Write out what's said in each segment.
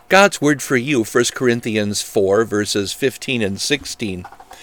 God's word for you, 1 Corinthians 4, verses 15 and 16.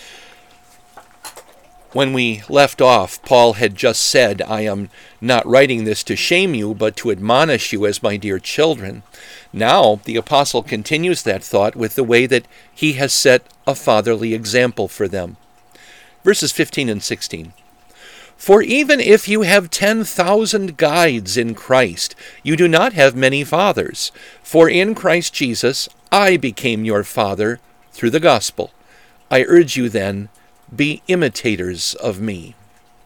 When we left off, Paul had just said, I am not writing this to shame you, but to admonish you as my dear children. Now, the apostle continues that thought with the way that he has set a fatherly example for them. Verses 15 and 16. For even if you have 10,000 guides in Christ, you do not have many fathers. For in Christ Jesus, I became your father through the gospel. I urge you then, be imitators of me.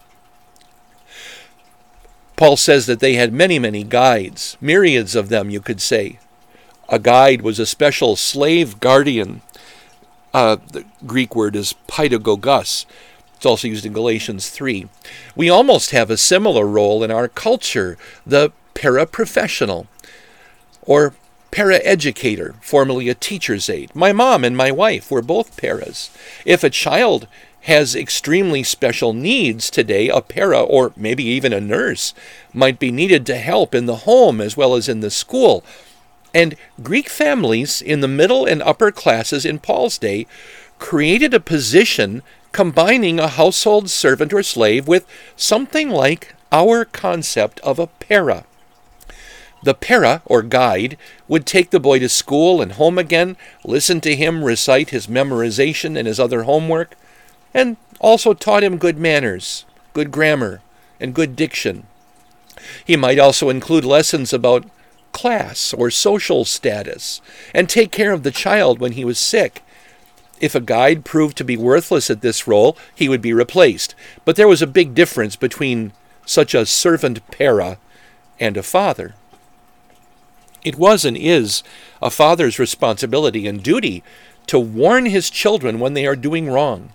Paul says that they had many, many guides, myriads of them, you could say. A guide was a special slave guardian. The Greek word is paidagogos. It's also used in Galatians 3. We almost have a similar role in our culture, the paraprofessional, or paraeducator, formerly a teacher's aide. My mom and my wife were both paras. If a child has extremely special needs today, a para or maybe even a nurse might be needed to help in the home as well as in the school. And Greek families in the middle and upper classes in Paul's day created a position combining a household servant or slave with something like our concept of a para. The para, or guide, would take the boy to school and home again, listen to him recite his memorization and his other homework, and also taught him good manners, good grammar, and good diction. He might also include lessons about class or social status, and take care of the child when he was sick. If a guide proved to be worthless at this role, he would be replaced. But there was a big difference between such a servant para and a father. It was and is a father's responsibility and duty to warn his children when they are doing wrong.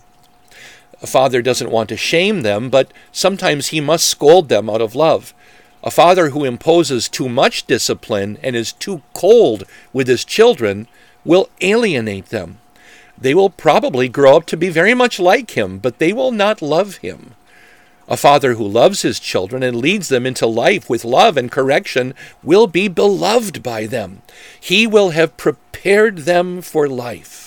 A father doesn't want to shame them, but sometimes he must scold them out of love. A father who imposes too much discipline and is too cold with his children will alienate them. They will probably grow up to be very much like him, but they will not love him. A father who loves his children and leads them into life with love and correction will be beloved by them. He will have prepared them for life.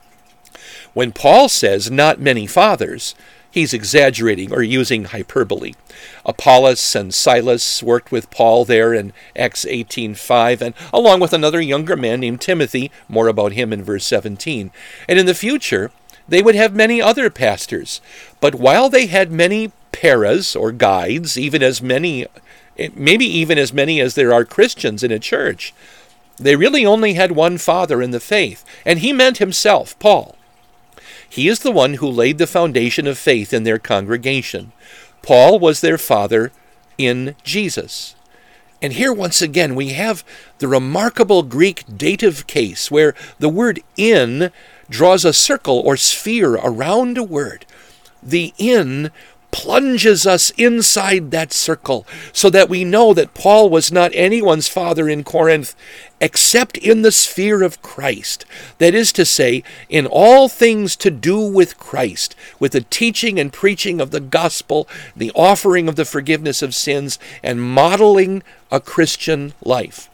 When Paul says not many fathers, he's exaggerating or using hyperbole. Apollos and Silas worked with Paul there in Acts 18:5, and along with another younger man named Timothy, more about him in verse 17. And in the future, they would have many other pastors. But while they had many paras or guides, even as many, maybe even as many as there are Christians in a church, they really only had one father in the faith, and he meant himself, Paul. He is the one who laid the foundation of faith in their congregation. Paul was their father in Jesus. And here once again we have the remarkable Greek dative case where the word in draws a circle or sphere around a word. The in plunges us inside that circle so that we know that Paul was not anyone's father in Corinth except in the sphere of Christ. That is to say, in all things to do with Christ, with the teaching and preaching of the gospel, the offering of the forgiveness of sins, and modeling a Christian life.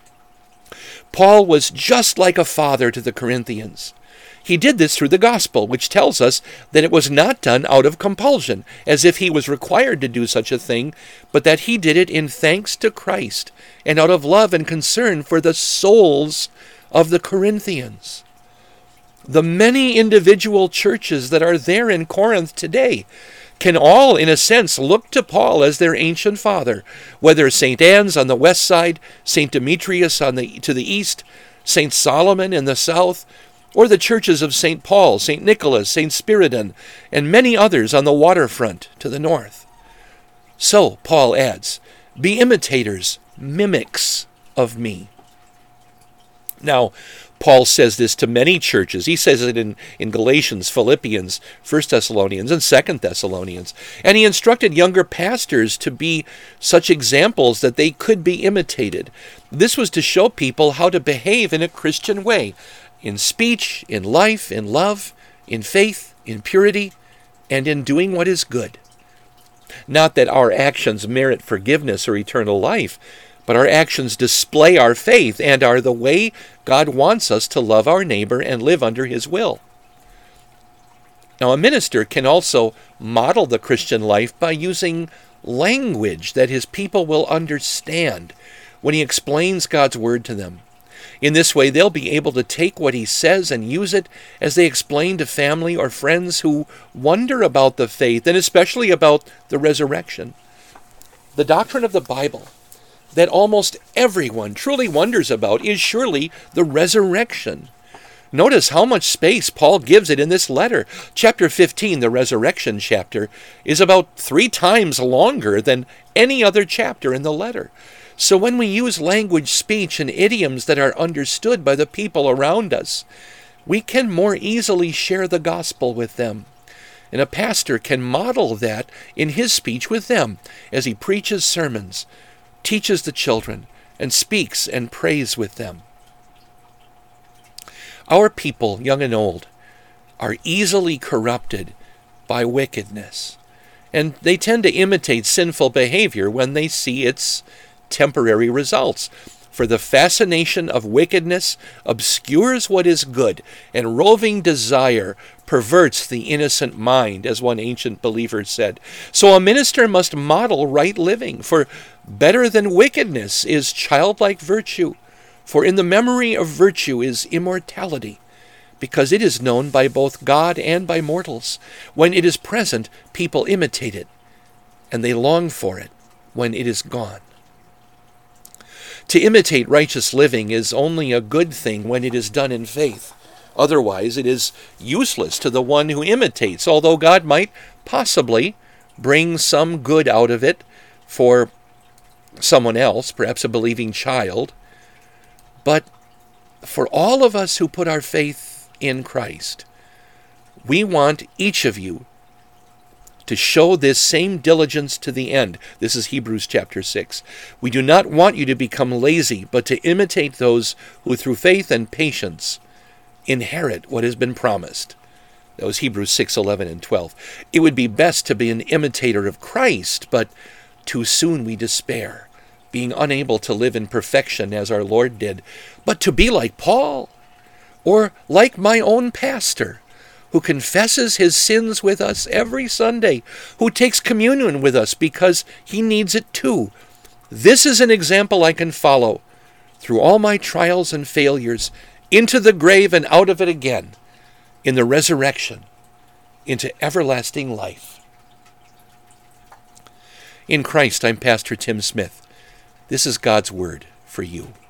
Paul was just like a father to the Corinthians. He did this through the gospel, which tells us that it was not done out of compulsion, as if he was required to do such a thing, but that he did it in thanks to Christ and out of love and concern for the souls of the Corinthians. The many individual churches that are there in Corinth today can all, in a sense, look to Paul as their ancient father, whether St. Anne's on the west side, St. Demetrius to the east, St. Solomon in the south, or the churches of St. Paul, St. Nicholas, St. Spiridon, and many others on the waterfront to the north. So, Paul adds, be imitators, mimics of me. Now, Paul says this to many churches. He says it in Galatians, Philippians, 1 Thessalonians, and 2 Thessalonians. And he instructed younger pastors to be such examples that they could be imitated. This was to show people how to behave in a Christian way, in speech, in life, in love, in faith, in purity, and in doing what is good. Not that our actions merit forgiveness or eternal life, but our actions display our faith and are the way God wants us to love our neighbor and live under his will. Now, a minister can also model the Christian life by using language that his people will understand when he explains God's word to them. In this way, they'll be able to take what he says and use it as they explain to family or friends who wonder about the faith, and especially about the resurrection. The doctrine of the Bible that almost everyone truly wonders about is surely the resurrection. Notice how much space Paul gives it in this letter. Chapter 15, the resurrection chapter, is about 3 times longer than any other chapter in the letter. So when we use language, speech, and idioms that are understood by the people around us, we can more easily share the gospel with them. And a pastor can model that in his speech with them as he preaches sermons, teaches the children, and speaks and prays with them. Our people, young and old, are easily corrupted by wickedness, and they tend to imitate sinful behavior when they see its temporary results. For the fascination of wickedness obscures what is good, and roving desire perverts the innocent mind, as one ancient believer said. So a minister must model right living, for better than wickedness is childlike virtue. For in the memory of virtue is immortality, because it is known by both God and by mortals. When it is present, people imitate it, and they long for it when it is gone. To imitate righteous living is only a good thing when it is done in faith. Otherwise, it is useless to the one who imitates, although God might possibly bring some good out of it for someone else, perhaps a believing child. But for all of us who put our faith in Christ, we want each of you to show this same diligence to the end. This is Hebrews chapter 6. We do not want you to become lazy, but to imitate those who through faith and patience inherit what has been promised. That was Hebrews 6:11 and 12. It would be best to be an imitator of Christ, but too soon we despair, being unable to live in perfection as our Lord did, but to be like Paul, or like my own pastor, who confesses his sins with us every Sunday, who takes communion with us because he needs it too. This is an example I can follow through all my trials and failures, into the grave and out of it again, in the resurrection, into everlasting life. In Christ, I'm Pastor Tim Smith. This is God's Word for you.